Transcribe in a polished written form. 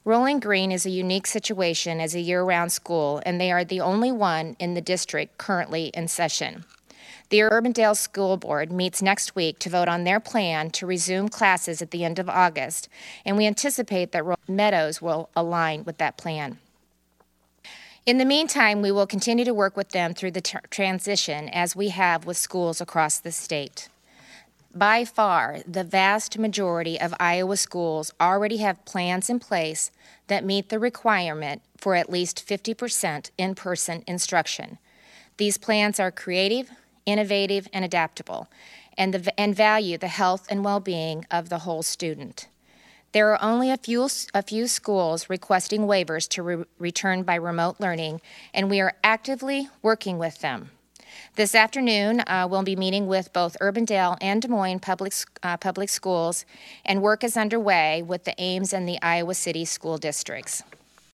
Rolling Green is a unique situation as a year-round school, and they are the only one in the district currently in session. The Urbandale School Board meets next week to vote on their plan to resume classes at the end of August, and we anticipate that Rolling Meadows will align with that plan. In the meantime, we will continue to work with them through the transition as we have with schools across the state. By far, the vast majority of Iowa schools already have plans in place that meet the requirement for at least 50% in-person instruction. These plans are creative, innovative, and adaptable, and value the health and well-being of the whole student. There are only a few schools requesting waivers to return by remote learning, and we are actively working with them. This afternoon, we'll be meeting with both Urbandale and Des Moines public schools, and work is underway with the Ames and the Iowa City school districts.